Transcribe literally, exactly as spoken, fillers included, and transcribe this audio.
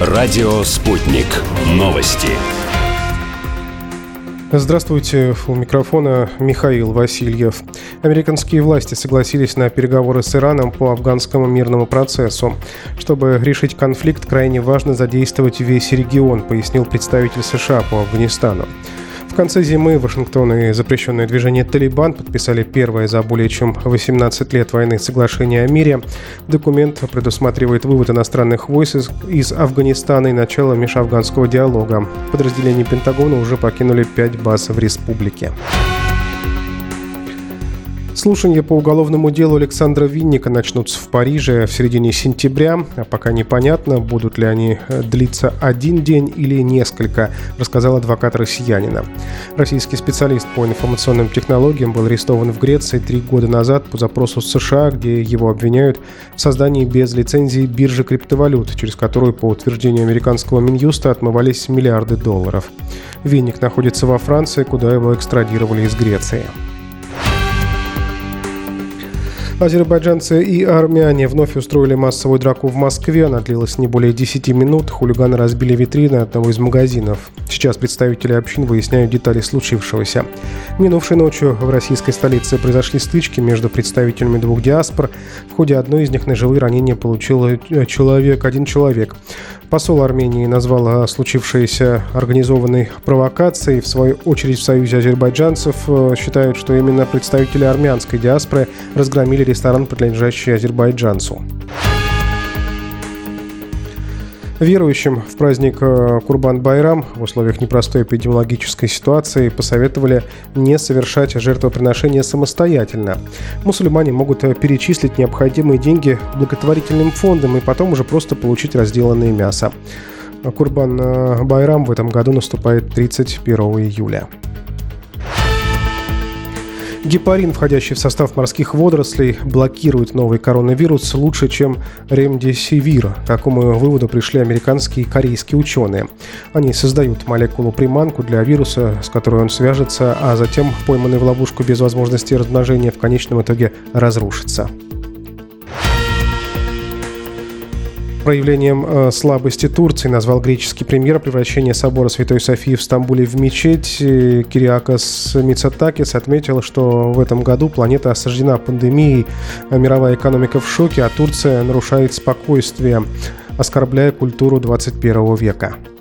Радио «Спутник». Новости. Здравствуйте, у микрофона Михаил Васильев. Американские власти согласились на переговоры с Ираном по афганскому мирному процессу. Чтобы решить конфликт, крайне важно задействовать весь регион, пояснил представитель США по Афганистану. В конце зимы Вашингтон и запрещенное движение «Талибан» подписали первое за более чем восемнадцать лет войны соглашение о мире. Документ предусматривает вывод иностранных войск из, из Афганистана и начало межафганского диалога. Подразделения Пентагона уже покинули пять баз в республике. Слушания по уголовному делу Александра Винника начнутся в Париже в середине сентября. А пока непонятно, будут ли они длиться один день или несколько, рассказал адвокат россиянина. Российский специалист по информационным технологиям был арестован в Греции три года назад по запросу США, где его обвиняют в создании без лицензии биржи криптовалют, через которую, по утверждению американского Минюста, отмывались миллиарды долларов. Винник находится во Франции, куда его экстрадировали из Греции. Азербайджанцы и армяне вновь устроили массовую драку в Москве. Она длилась не более десяти минут. Хулиганы разбили витрины одного из магазинов. Сейчас представители общин выясняют детали случившегося. Минувшей ночью в российской столице произошли стычки между представителями двух диаспор. В ходе одной из них ножевые ранения получил человек, один человек. Посол Армении назвал случившееся организованной провокацией. В свою очередь в Союзе азербайджанцев считают, что именно представители армянской диаспоры разгромили ресторан, принадлежащий азербайджанцу. Верующим в праздник Курбан-Байрам в условиях непростой эпидемиологической ситуации посоветовали не совершать жертвоприношения самостоятельно. Мусульмане могут перечислить необходимые деньги благотворительным фондам и потом уже просто получить разделанное мясо. Курбан-Байрам в этом году наступает тридцать первого июля. Гепарин, входящий в состав морских водорослей, блокирует новый коронавирус лучше, чем ремдесивир. К такому выводу пришли американские и корейские ученые. Они создают молекулу-приманку для вируса, с которой он свяжется, а затем, пойманный в ловушку без возможности размножения, в конечном итоге разрушится. Проявлением э, слабости Турции назвал греческий премьер превращение собора Святой Софии в Стамбуле в мечеть. Кириакос Мицотакис отметил, что в этом году планета осаждена пандемией, а мировая экономика в шоке, а Турция нарушает спокойствие, оскорбляя культуру двадцать первого века.